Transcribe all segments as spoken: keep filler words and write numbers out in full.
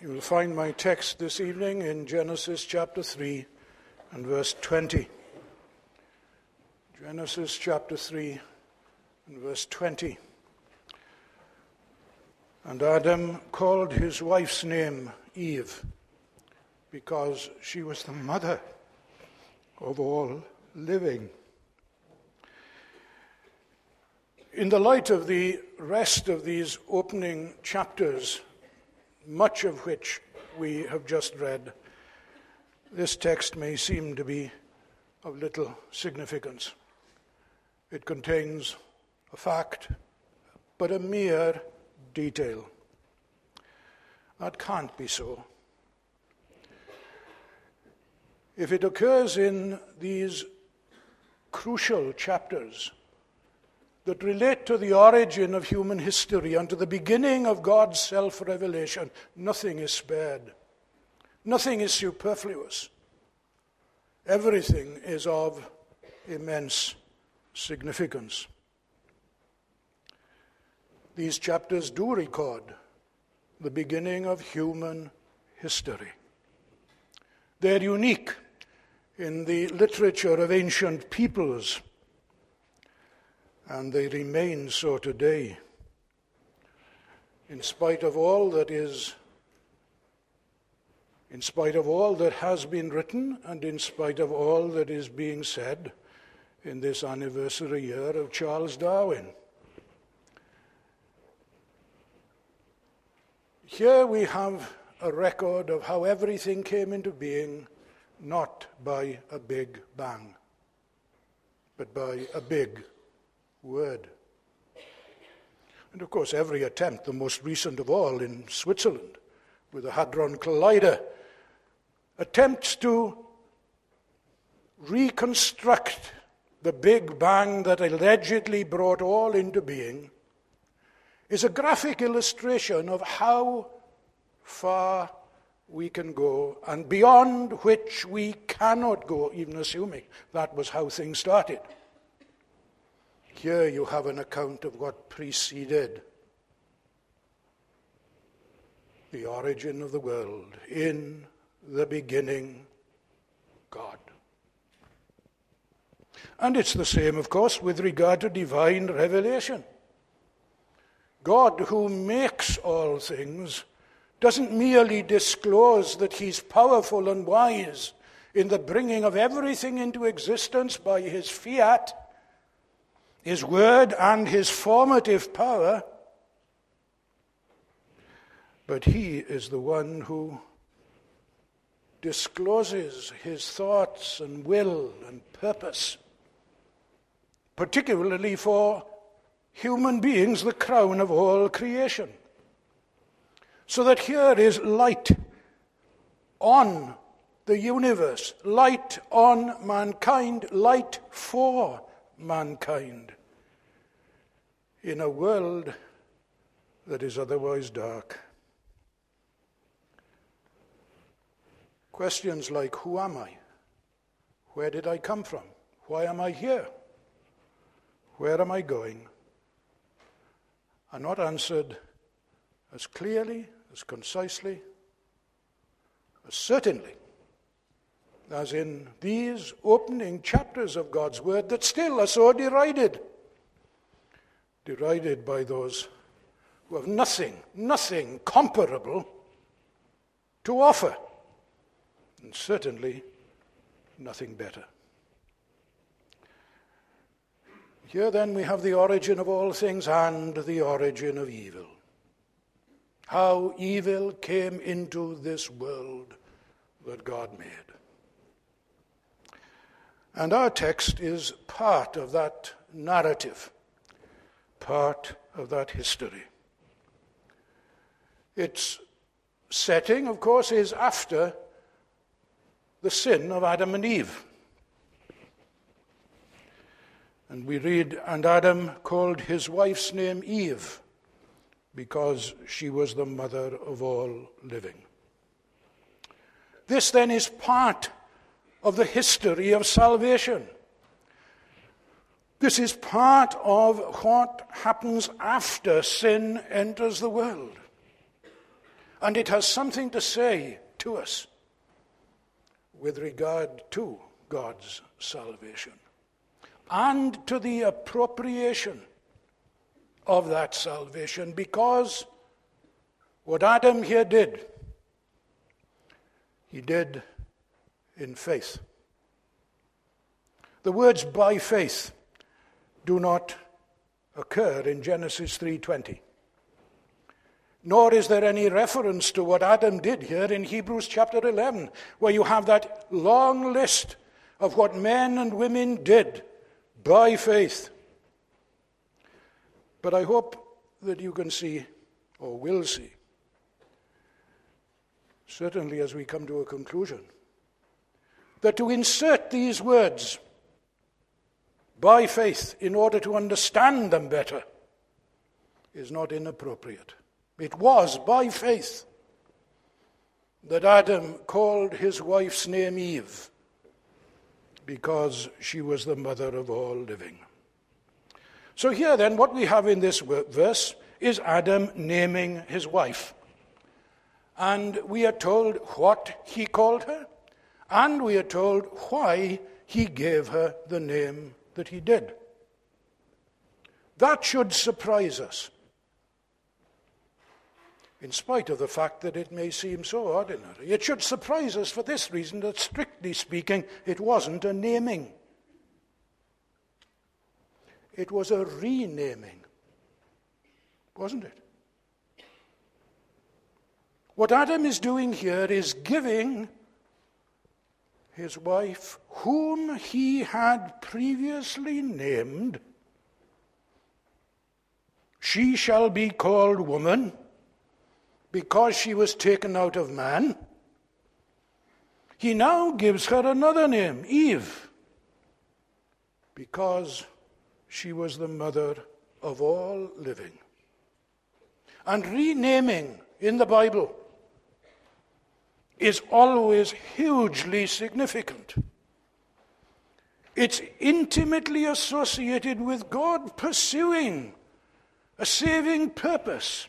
You will find my text this evening in Genesis chapter three and verse twenty. Genesis chapter three and verse twenty. And Adam called his wife's name Eve, because she was the mother of all living. In the light of the rest of these opening chapters, much of which we have just read, this text may seem to be of little significance. It contains a fact, but a mere detail. That can't be so. If it occurs in these crucial chapters that relate to the origin of human history and to the beginning of God's self-revelation, nothing is spared. Nothing is superfluous. Everything is of immense significance. These chapters do record the beginning of human history. They're unique in the literature of ancient peoples, and they remain so today. In spite of all that is, in spite of all that has been written, and in spite of all that is being said in this anniversary year of Charles Darwin. Here we have a record of how everything came into being, not by a big bang, but by a big word. And of course, every attempt, the most recent of all in Switzerland, with the Hadron Collider, attempts to reconstruct the Big Bang that allegedly brought all into being, is a graphic illustration of how far we can go and beyond which we cannot go, even assuming that was how things started. Here you have an account of what preceded the origin of the world. In the beginning, God. And it's the same, of course, with regard to divine revelation. God, who makes all things, doesn't merely disclose that he's powerful and wise in the bringing of everything into existence by his fiat, his word and his formative power, but he is the one who discloses his thoughts and will and purpose, particularly for human beings, the crown of all creation. So that here is light on the universe, light on mankind, light for mankind, in a world that is otherwise dark. Questions like, who am I? Where did I come from? Why am I here? Where am I going? Are not answered as clearly, as concisely, as certainly as in these opening chapters of God's Word that still are so derided. Derided by those who have nothing, nothing comparable to offer, and certainly nothing better. Here then we have the origin of all things and the origin of evil. How evil came into this world that God made. And our text is part of that narrative, part of that history. Its setting, of course, is after the sin of Adam and Eve. And we read, and Adam called his wife's name Eve, because she was the mother of all living. This then is part of the history of salvation. This is part of what happens after sin enters the world. And it has something to say to us with regard to God's salvation and to the appropriation of that salvation, because what Adam here did, he did in faith. The words "by faith" do not occur in Genesis three twenty. Nor is there any reference to what Adam did here in Hebrews chapter eleven, where you have that long list of what men and women did by faith. But I hope that you can see, or will see, certainly as we come to a conclusion, that to insert these words by faith in order to understand them better is not inappropriate. It was by faith that Adam called his wife's name Eve, because she was the mother of all living. So here then, what we have in this verse is Adam naming his wife. And we are told what he called her, and we are told why he gave her the name that he did. That should surprise us, in spite of the fact that it may seem so ordinary. It should surprise us for this reason, that strictly speaking, it wasn't a naming. It was a renaming, wasn't it? What Adam is doing here is giving his wife, whom he had previously named, "She shall be called woman, because she was taken out of man." He now gives her another name, Eve, because she was the mother of all living. And renaming in the Bible is always hugely significant. It's intimately associated with God pursuing a saving purpose.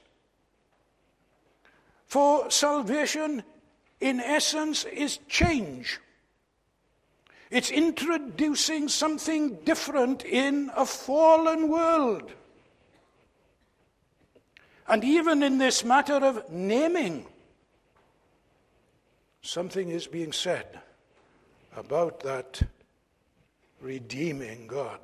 For salvation, in essence, is change. It's introducing something different in a fallen world. And even in this matter of naming, something is being said about that redeeming God.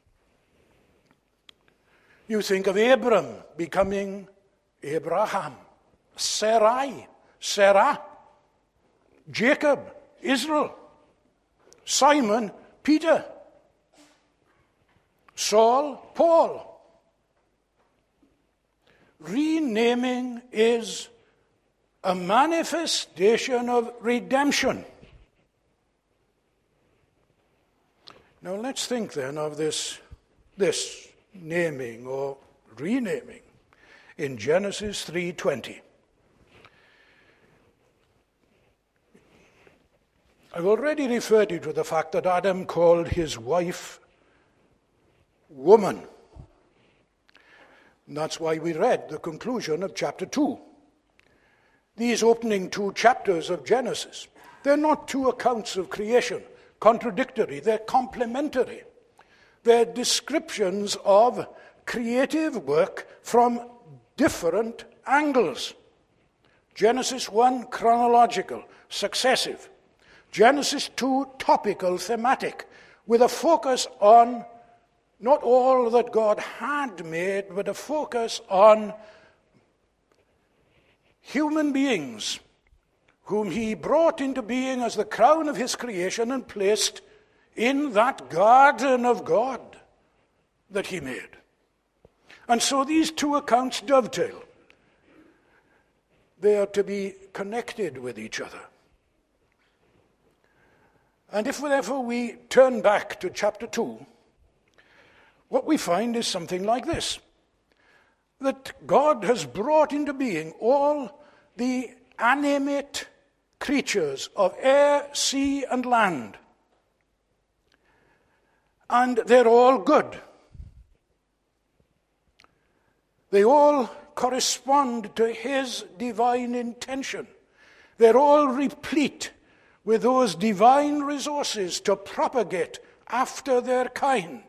You think of Abram becoming Abraham, Sarai, Sarah, Jacob, Israel, Simon, Peter, Saul, Paul. Renaming is a manifestation of redemption. Now let's think then of this, this naming or renaming in Genesis three twenty. I've already referred you to the fact that Adam called his wife woman. And that's why we read the conclusion of chapter two. These opening two chapters of Genesis, they're not two accounts of creation, contradictory, they're complementary. They're descriptions of creative work from different angles. Genesis one, chronological, successive. Genesis two, topical, thematic, with a focus on not all that God had made, but a focus on human beings whom he brought into being as the crown of his creation and placed in that garden of God that he made. And so these two accounts dovetail. They are to be connected with each other. And if therefore we turn back to chapter two, what we find is something like this: that God has brought into being all the animate creatures of air, sea, and land. And they're all good. They all correspond to his divine intention. They're all replete with those divine resources to propagate after their kind.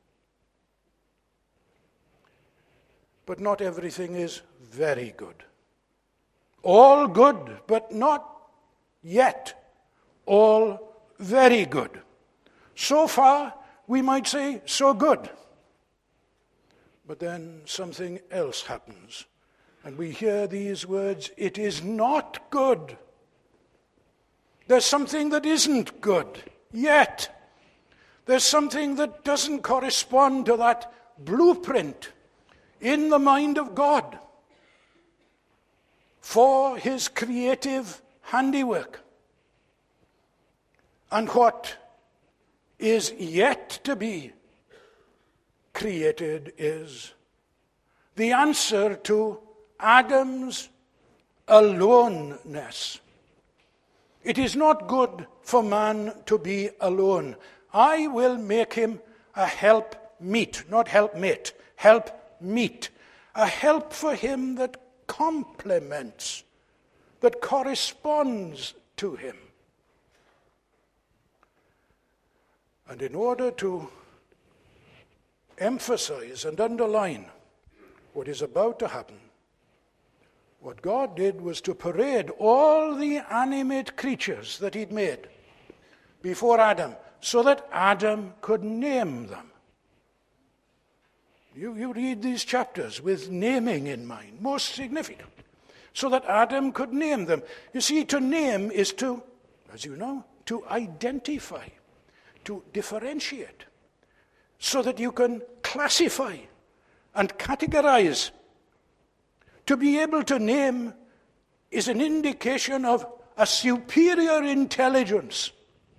But not everything is very good. All good, but not yet all very good. So far, we might say, so good. But then something else happens, and we hear these words, it is not good. There's something that isn't good yet. There's something that doesn't correspond to that blueprint in the mind of God for his creative handiwork. And what is yet to be created is the answer to Adam's aloneness. It is not good for man to be alone. I will make him a help meet, not helpmate, help meet. A help for him that complements, that corresponds to him. And in order to emphasize and underline what is about to happen, what God did was to parade all the animate creatures that he'd made before Adam, so that Adam could name them. You, you read these chapters with naming in mind, most significant, so that Adam could name them. You see, to name is to, as you know, to identify, to differentiate, so that you can classify and categorize. To be able to name is an indication of a superior intelligence.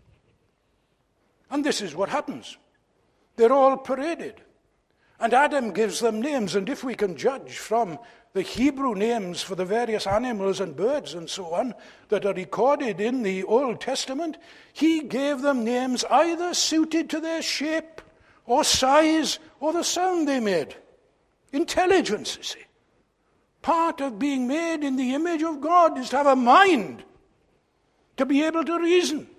And this is what happens. They're all paraded. And Adam gives them names, and if we can judge from the Hebrew names for the various animals and birds and so on that are recorded in the Old Testament, he gave them names either suited to their shape or size or the sound they made. Intelligence, you see. Part of being made in the image of God is to have a mind, to be able to reason.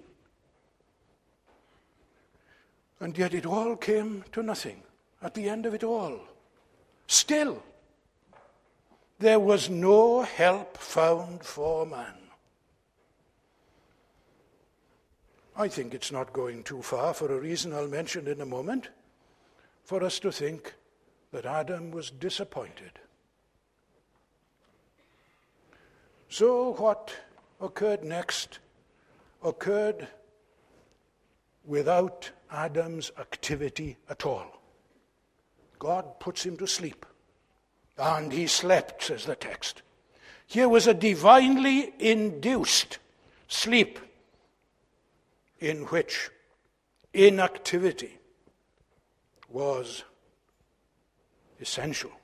And yet it all came to nothing at the end of it all. Still, there was no help found for man. I think it's not going too far, for a reason I'll mention in a moment, for us to think that Adam was disappointed. So what occurred next occurred without Adam's activity at all. God puts him to sleep. And he slept, says the text. Here was a divinely induced sleep in which inactivity was essential.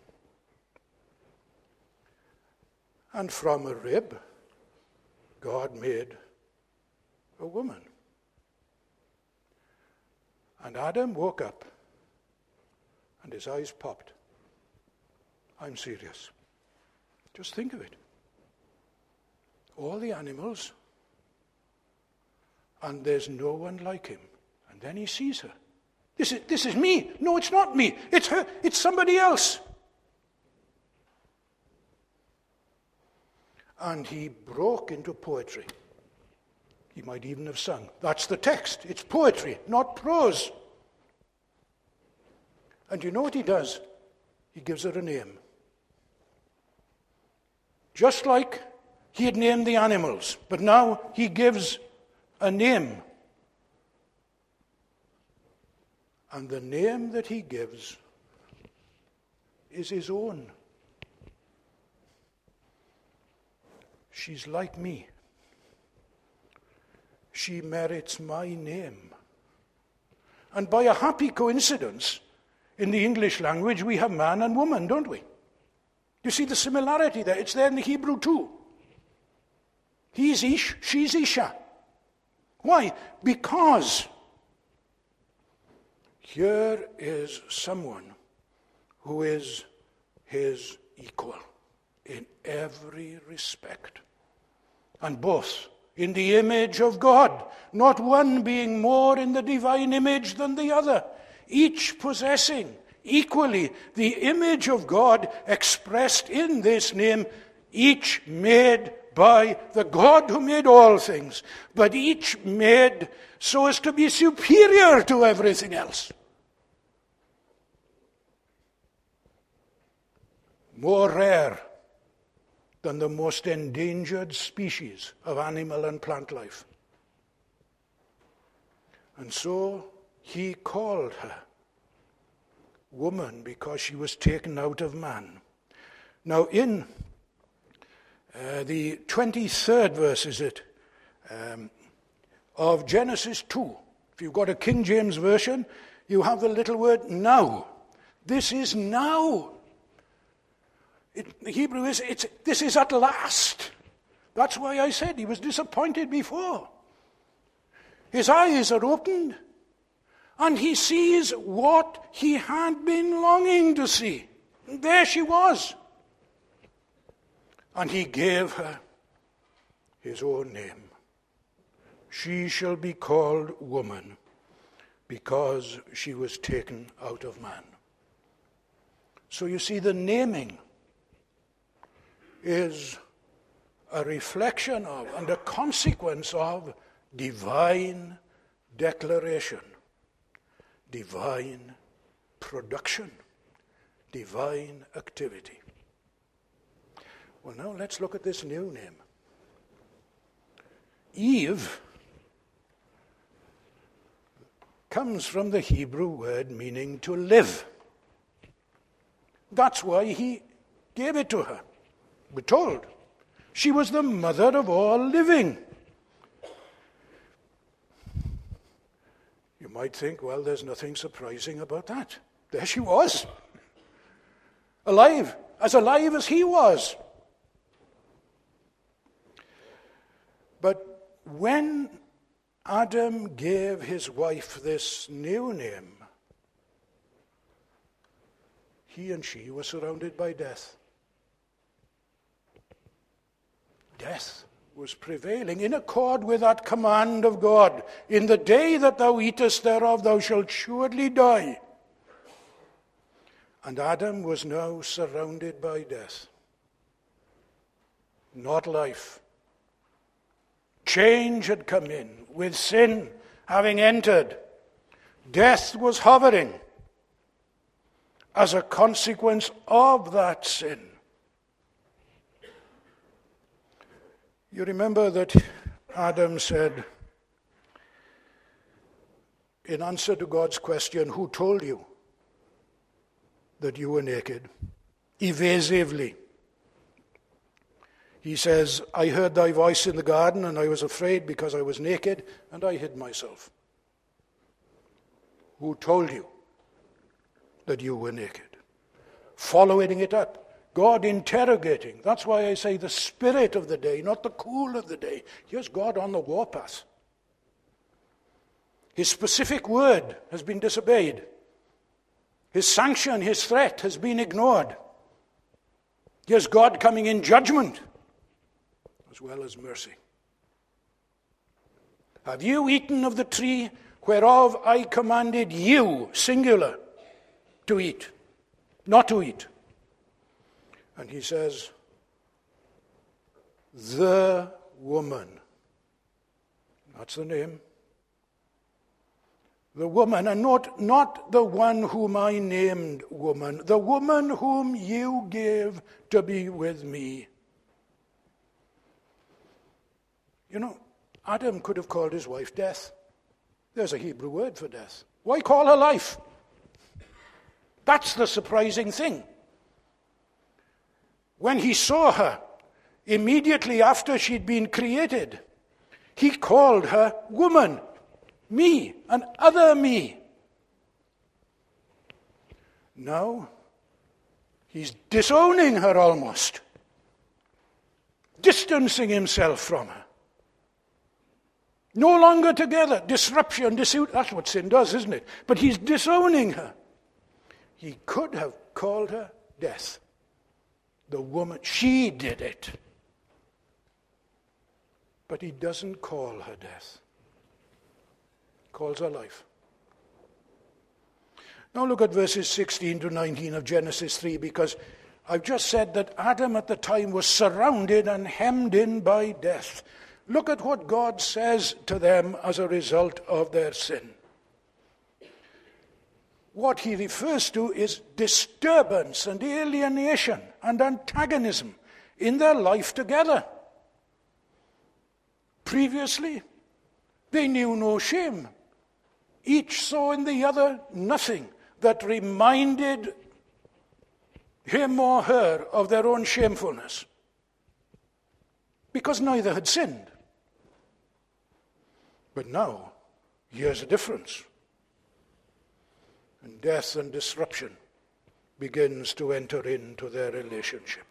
And from a rib, God made a woman. And Adam woke up, and his eyes popped. I'm serious. Just think of it. All the animals, and there's no one like him. And then he sees her. This is, this is me. No, it's not me. It's her. It's somebody else. And he broke into poetry. He might even have sung. That's the text. It's poetry, not prose. And you know what he does? He gives her a name. Just like he had named the animals, but now he gives a name. And the name that he gives is his own. She's like me. She merits my name. And by a happy coincidence, in the English language, we have man and woman, don't we? You see the similarity there? It's there in the Hebrew too. He's Ish, she's Isha. Why? Because here is someone who is his equal. in every respect, and both in the image of God, not one being more in the divine image than the other, each possessing equally the image of God expressed in this name, each made by the God who made all things, but each made so as to be superior to everything else. More rare than the most endangered species of animal and plant life. And so he called her woman because she was taken out of man. Now in uh, the twenty-third verse, is it, um, of Genesis two, if you've got a King James version, you have the little word now. This is now. It, the Hebrew is, it's, this is at last. That's why I said he was disappointed before. His eyes are opened, and he sees what he had been longing to see. And there she was. And he gave her his own name. She shall be called woman, because she was taken out of man. So you see, the naming is a reflection of and a consequence of divine declaration, divine production, divine activity. Well, now let's look at this new name. Eve comes from the Hebrew word meaning to live. That's why he gave it to her. We're told she was the mother of all living. You might think, well, there's nothing surprising about that. There she was, alive, as alive as he was. But when Adam gave his wife this new name, he and she were surrounded by death. Death was prevailing in accord with that command of God. In the day that thou eatest thereof, thou shalt surely die. And Adam was now surrounded by death, not life. Change had come in with sin having entered. Death was hovering as a consequence of that sin. You remember that Adam said, in answer to God's question, who told you that you were naked? Evasively. He says, I heard thy voice in the garden, and I was afraid because I was naked, and I hid myself. Who told you that you were naked? Following it up. God interrogating. That's why I say the spirit of the day, not the cool of the day. Here's God on the warpath. His specific word has been disobeyed. His sanction, his threat has been ignored. Here's God coming in judgment as well as mercy. Have you eaten of the tree whereof I commanded you, singular, to eat, not to eat? And he says, the woman. That's the name. The woman, and not, not the one whom I named woman, the woman whom you gave to be with me. You know, Adam could have called his wife death. There's a Hebrew word for death. Why call her life? That's the surprising thing. When he saw her, immediately after she'd been created, he called her woman, me, and other me. Now, he's disowning her almost, distancing himself from her. No longer together, disruption, dispute, that's what sin does, isn't it? But he's disowning her. He could have called her death. The woman, she did it. But he doesn't call her death. He calls her life. Now look at verses sixteen to nineteen of Genesis three, because I've just said that Adam at the time was surrounded and hemmed in by death. Look at what God says to them as a result of their sin. What he refers to is disturbance and alienation and antagonism in their life together. Previously, they knew no shame. Each saw in the other nothing that reminded him or her of their own shamefulness, because neither had sinned. But now, here's a difference. And death and disruption begins to enter into their relationship.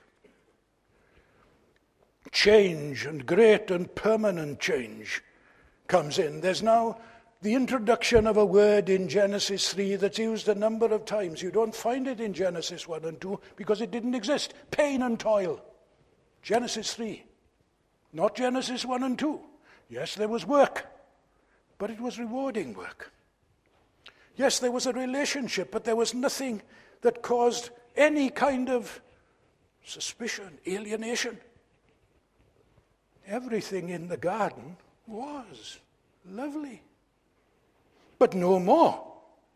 Change, and great and permanent change, comes in. There's now the introduction of a word in Genesis three that's used a number of times. You don't find it in Genesis one and two because it didn't exist. Pain and toil. Genesis three. Not Genesis one and two. Yes, there was work, but it was rewarding work. Yes, there was a relationship, but there was nothing that caused any kind of suspicion, alienation. Everything in the garden was lovely, but no more.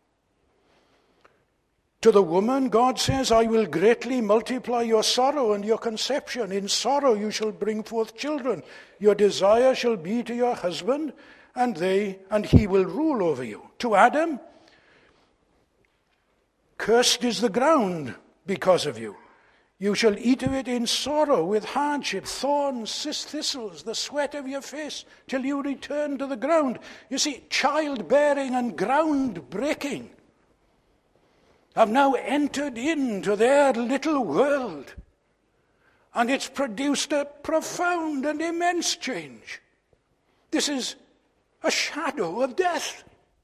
To the woman, God says, I will greatly multiply your sorrow and your conception. In sorrow you shall bring forth children. Your desire shall be to your husband, and they and he will rule over you. To Adam, cursed is the ground because of you. You shall eat of it in sorrow, with hardship, thorns, thistles, the sweat of your face, till you return to the ground. You see, childbearing and ground breaking have now entered into their little world. And it's produced a profound and immense change. This is a shadow of death.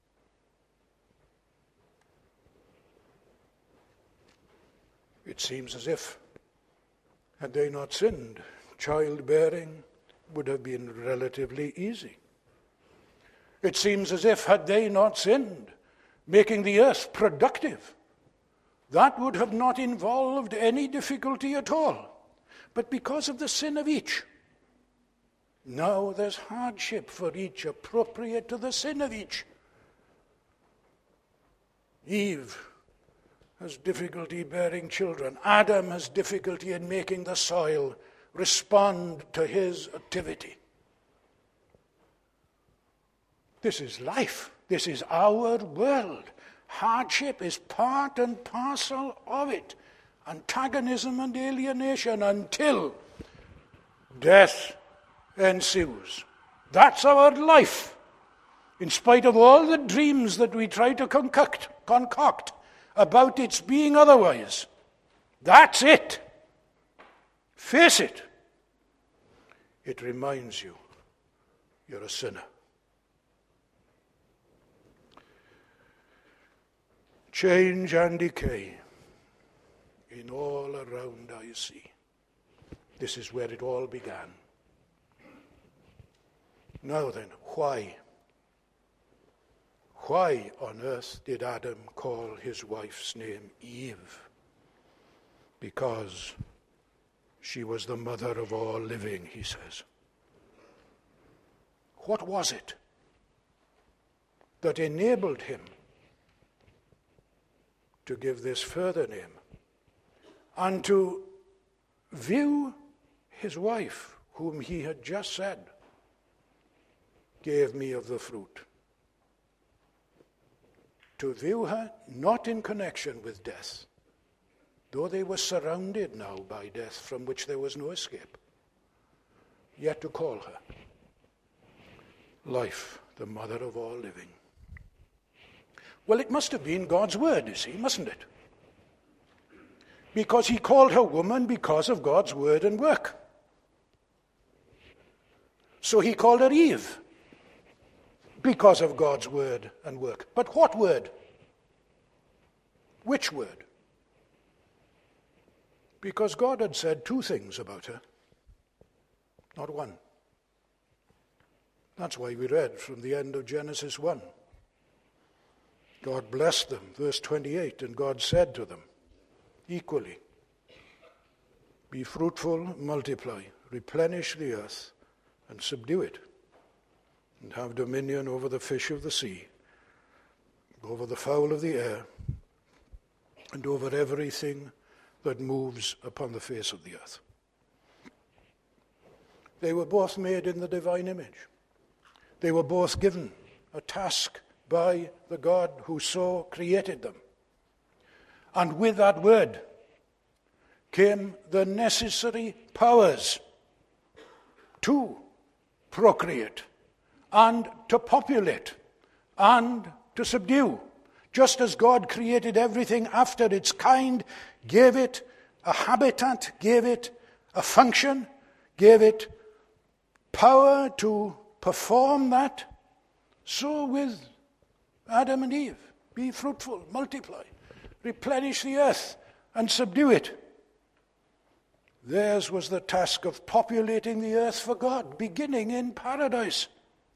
It seems as if, had they not sinned, childbearing would have been relatively easy. It seems as if, had they not sinned, making the earth productive, that would have not involved any difficulty at all. But because of the sin of each, now there's hardship for each appropriate to the sin of each. Eve has difficulty bearing children. Adam has difficulty in making the soil respond to his activity. This is life. This is our world. Hardship is part and parcel of it. Antagonism and alienation until death ensues. That's our life. In spite of all the dreams that we try to concoct, concoct about its being otherwise. That's it. Face it. It reminds you you're a sinner. Change and decay in all around I see. This is where it all began. Now then, why? Why on earth did Adam call his wife's name Eve? Because she was the mother of all living, he says. What was it that enabled him to give this further name and to view his wife, whom he had just said, gave me of the fruit? To view her not in connection with death, though they were surrounded now by death from which there was no escape, yet to call her life, the mother of all living. Well, it must have been God's word, you see, mustn't it? Because he called her woman because of God's word and work. So he called her Eve because of God's word and work. But what word? Which word? Because God had said two things about her, not one. That's why we read from the end of Genesis one. God blessed them, verse twenty-eight, and God said to them, equally, be fruitful, multiply, replenish the earth, and subdue it, and have dominion over the fish of the sea, over the fowl of the air, and over everything that moves upon the face of the earth. They were both made in the divine image. They were both given a task by the God who so created them. And with that word came the necessary powers to procreate and to populate and to subdue. Just as God created everything after its kind, gave it a habitat, gave it a function, gave it power to perform that, so with Adam and Eve. Be fruitful, multiply, replenish the earth, and subdue it. Theirs was the task of populating the earth for God, beginning in paradise.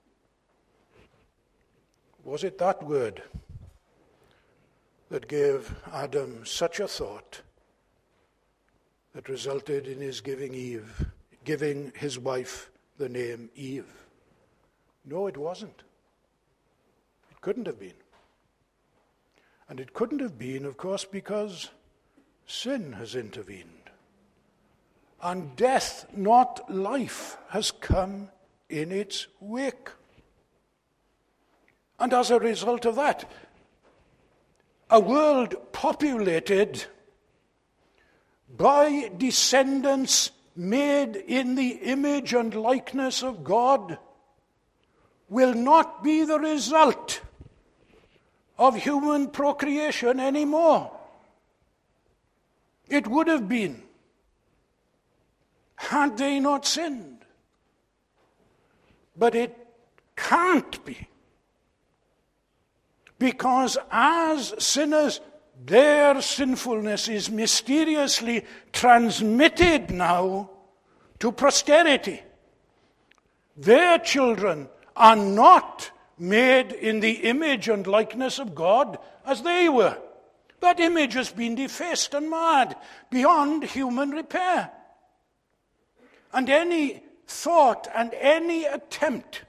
Was it that word that gave Adam such a thought that resulted in his giving Eve, giving his wife the name Eve? No, it wasn't. It couldn't have been. And it couldn't have been, of course, because sin has intervened. And death, not life, has come in its wake. And as a result of that, a world populated by descendants made in the image and likeness of God will not be the result of human procreation anymore. It would have been had they not sinned. But it can't be. Because as sinners, their sinfulness is mysteriously transmitted now to posterity. Their children are not made in the image and likeness of God as they were. That image has been defaced and marred beyond human repair. And any thought and any attempt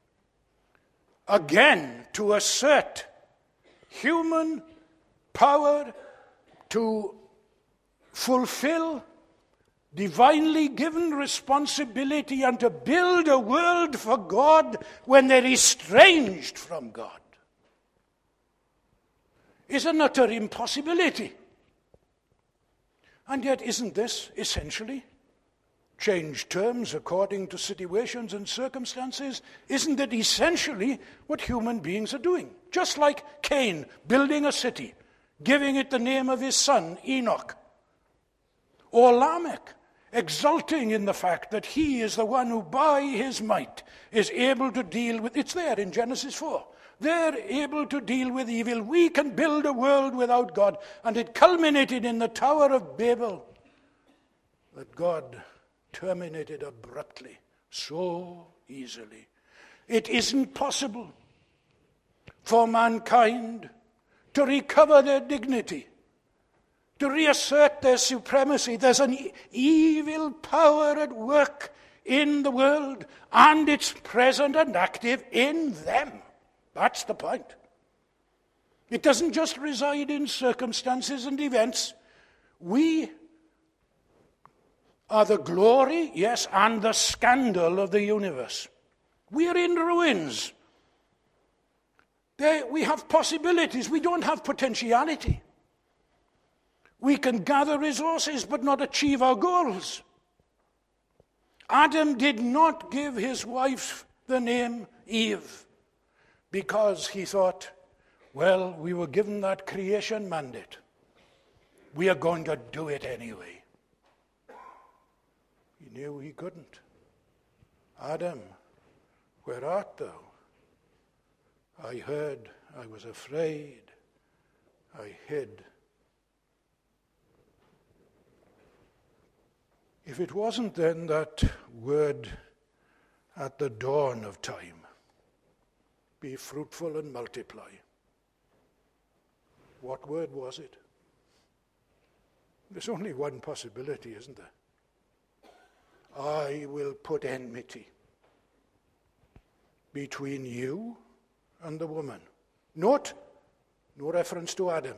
again to assert human power to fulfill divinely given responsibility and to build a world for God when they're estranged from God is an utter impossibility. And yet, isn't this essentially change terms according to situations and circumstances? Isn't it essentially what human beings are doing? Just like Cain building a city, giving it the name of his son, Enoch. Or Lamech exulting in the fact that he is the one who by his might is able to deal with, it's there in Genesis four. They're able to deal with evil. We can build a world without God. And it culminated in the Tower of Babel that God terminated abruptly, so easily. It isn't possible for mankind to recover their dignity, to reassert their supremacy. There's an e- evil power at work in the world, and it's present and active in them. That's the point. It doesn't just reside in circumstances and events. We are the glory, yes, and the scandal of the universe. We are in ruins. There, we have possibilities. We don't have potentiality. We can gather resources but not achieve our goals. Adam did not give his wife the name Eve because he thought, well, we were given that creation mandate. We are going to do it anyway. He knew he couldn't. Adam, where art thou? I heard, I was afraid, I hid. If it wasn't then that word at the dawn of time, be fruitful and multiply, what word was it? There's only one possibility, isn't there? I will put enmity between you and the woman. Note, no reference to Adam.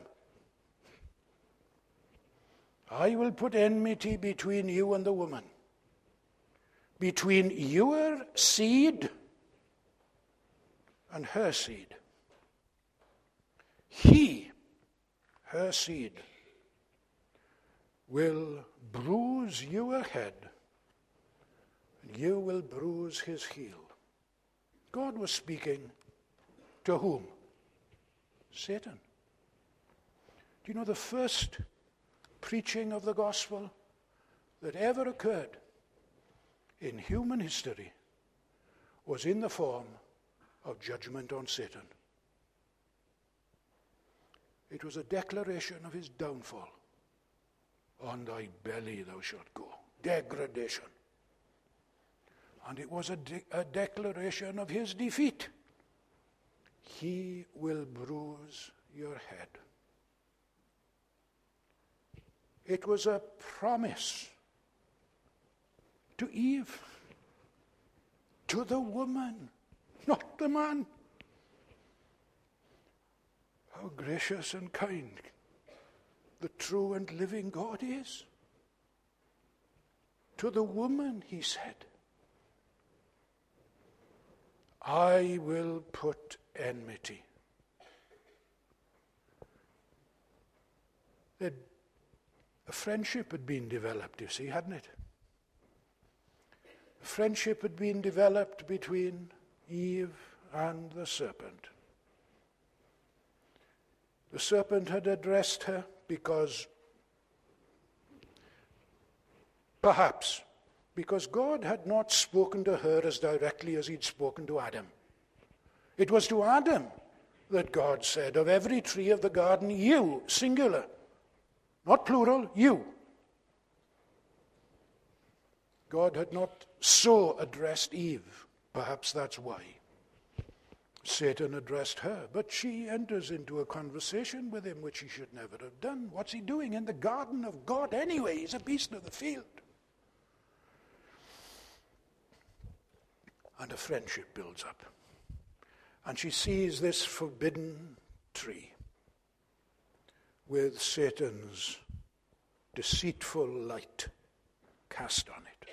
I will put enmity between you and the woman, between your seed and her seed. He, her seed, will bruise your head, and you will bruise his heel. God was speaking to whom? Satan. Do you know the first preaching of the gospel that ever occurred in human history was in the form of judgment on Satan? It was a declaration of his downfall. On thy belly thou shalt go. Degradation. And it was a, de- a declaration of his defeat. He will bruise your head. It was a promise to Eve, to the woman, not the man. How gracious and kind the true and living God is. To the woman, he said, I will put enmity. The, a friendship had been developed, you see, hadn't it? A friendship had been developed between Eve and the serpent. The serpent had addressed her because, perhaps, because God had not spoken to her as directly as he'd spoken to Adam. It was to Adam that God said, of every tree of the garden, you, singular, not plural, you. God had not so addressed Eve. Perhaps that's why Satan addressed her. But she enters into a conversation with him which he should never have done. What's he doing in the garden of God anyway? He's a beast of the field. And a friendship builds up. And she sees this forbidden tree with Satan's deceitful light cast on it.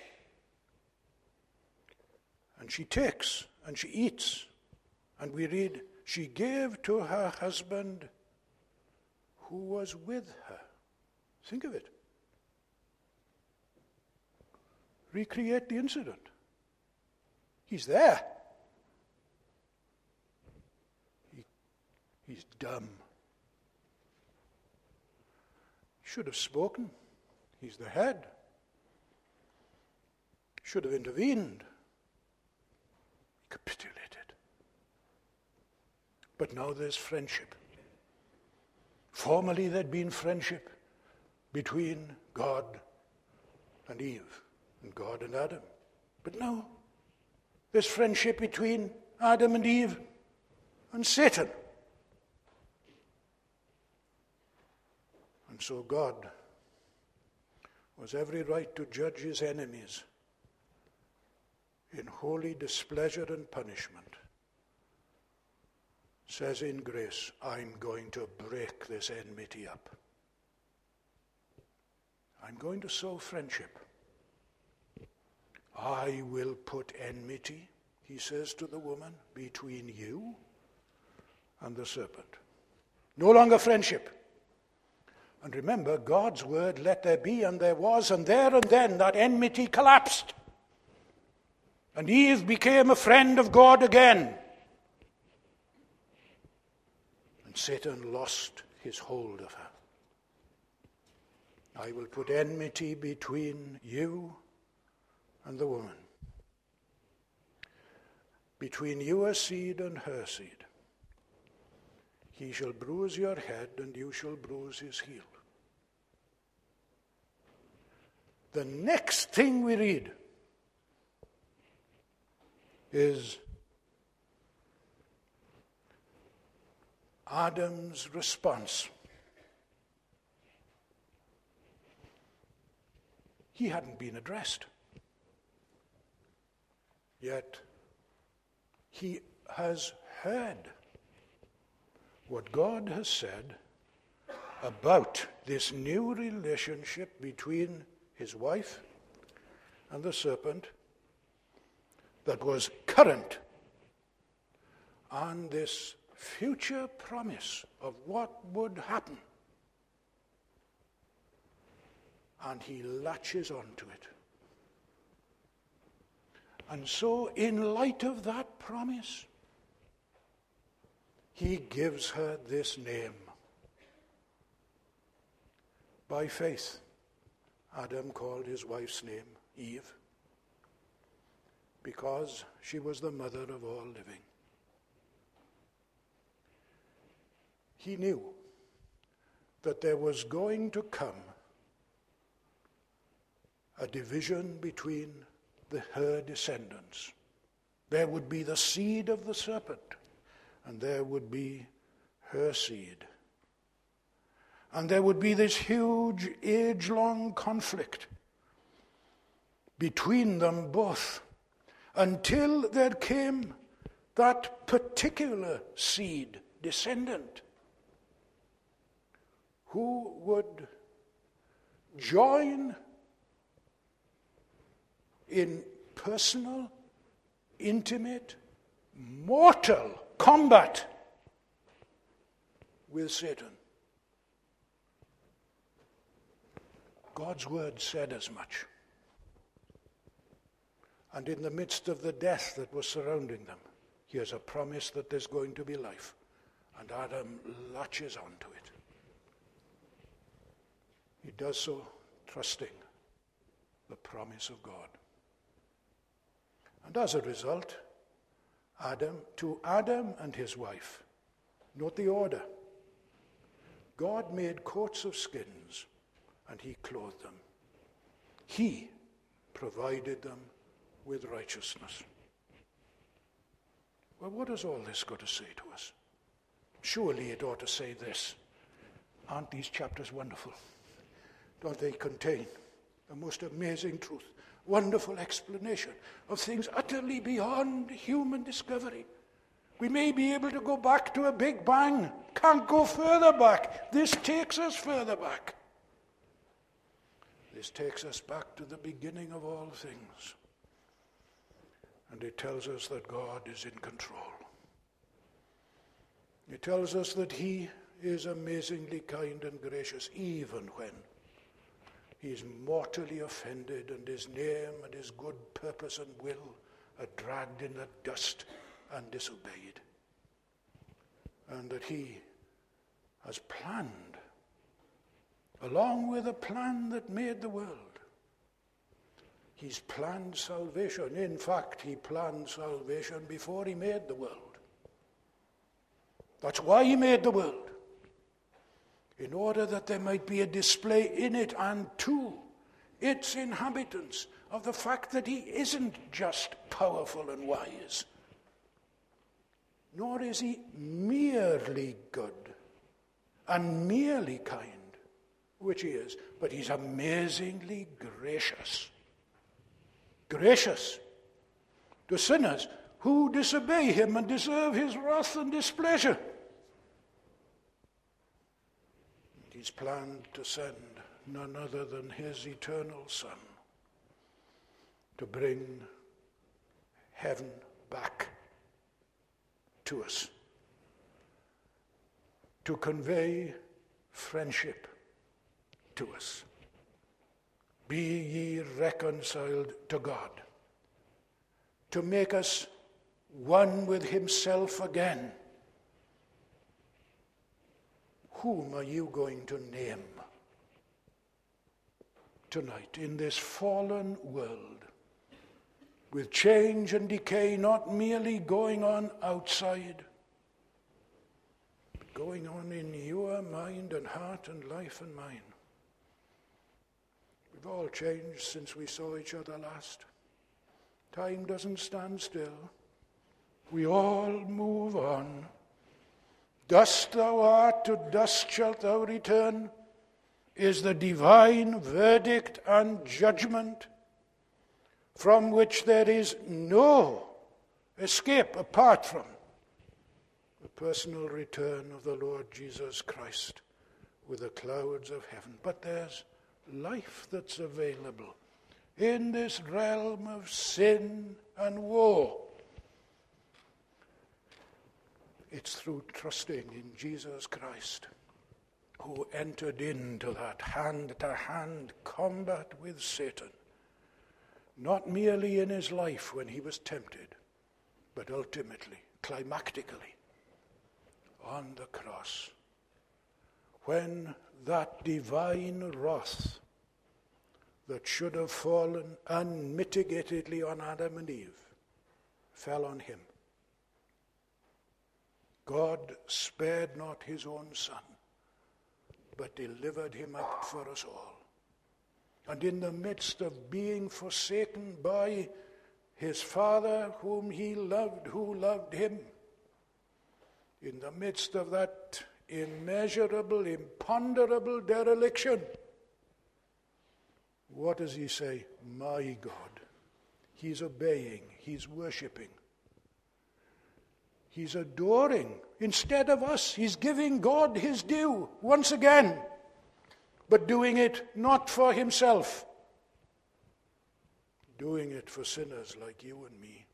And she takes and she eats. And we read, she gave to her husband who was with her. Think of it. Recreate the incident. He's there. He, he's dumb. He should have spoken. He's the head. Should have intervened. He capitulated. But now there's friendship. Formerly there'd been friendship between God and Eve, and God and Adam. But now there's friendship between Adam and Eve and Satan. And so God was every right to judge his enemies in holy displeasure and punishment. Says in grace, I'm going to break this enmity up. I'm going to sow friendship. I will put enmity, he says to the woman, between you and the serpent. No longer friendship. And remember, God's word, let there be, and there was, and there and then that enmity collapsed. And Eve became a friend of God again. And Satan lost his hold of her. I will put enmity between you and the woman, between your seed and her seed. He shall bruise your head, and you shall bruise his heel. the next thing we read is Adam's response. He hadn't been addressed. Yet he has heard what God has said about this new relationship between his wife and the serpent that was current, and this future promise of what would happen. And he latches onto it. And so, in light of that promise, he gives her this name. By faith, Adam called his wife's name Eve, because she was the mother of all living. He knew that there was going to come a division between the, her descendants. There would be the seed of the serpent, and there would be her seed. And there would be this huge, age-long conflict between them both, until there came that particular seed, descendant, who would join in personal, intimate, mortal combat with Satan. God's word said as much. And in the midst of the death that was surrounding them, here's a promise that there's going to be life. And Adam latches onto it. He does so trusting the promise of God. And as a result, Adam, to Adam and his wife, note the order. God made coats of skins and he clothed them. He provided them with righteousness. Well, what has all this got to say to us? Surely it ought to say this. Aren't these chapters wonderful? Don't they contain the most amazing truth, wonderful explanation of things utterly beyond human discovery? We may be able to go back to a Big Bang, can't go further back. This takes us further back. This takes us back to the beginning of all things. And it tells us that God is in control. It tells us that he is amazingly kind and gracious, even when he is mortally offended and his name and his good purpose and will are dragged in the dust and disobeyed. And that he has planned, along with a plan that made the world, he's planned salvation. In fact, he planned salvation before he made the world. That's why he made the world. In order that there might be a display in it and to its inhabitants of the fact that he isn't just powerful and wise, nor is he merely good and merely kind, which he is, but he's amazingly gracious. Gracious to sinners who disobey him and deserve his wrath and displeasure. He's planned to send none other than his eternal Son to bring heaven back to us, to convey friendship to us. Be ye reconciled to God, to make us one with himself again. Whom are you going to name tonight in this fallen world, with change and decay not merely going on outside, but going on in your mind and heart and life and mine? We've all changed since we saw each other last. Time doesn't stand still. We all move on. Dust thou art, to dust shalt thou return, is the divine verdict and judgment from which there is no escape apart from the personal return of the Lord Jesus Christ with the clouds of heaven. But there's life that's available in this realm of sin and woe. It's through trusting in Jesus Christ, who entered into that hand-to-hand combat with Satan, not merely in his life when he was tempted, but ultimately, climactically, on the cross, when that divine wrath that should have fallen unmitigatedly on Adam and Eve fell on him. God spared not his own Son, but delivered him up for us all. And in the midst of being forsaken by his Father whom he loved, who loved him, in the midst of that immeasurable, imponderable dereliction, what does he say? My God. He's obeying, he's worshipping. He's adoring. Instead of us, he's giving God his due once again, but doing it not for himself, doing it for sinners like you and me,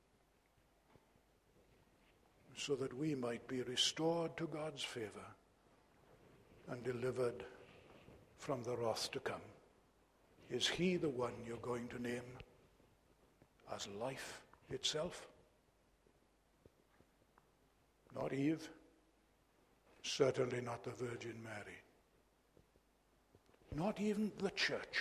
so that we might be restored to God's favor and delivered from the wrath to come. Is he the one you're going to name as life itself? Not Eve, certainly not the Virgin Mary, not even the church,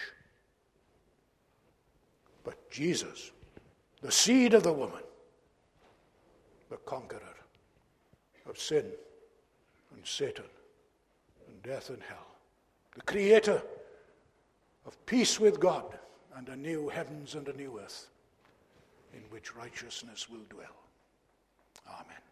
but Jesus, the seed of the woman, the conqueror of sin and Satan and death and hell, the creator of peace with God and a new heavens and a new earth in which righteousness will dwell. Amen.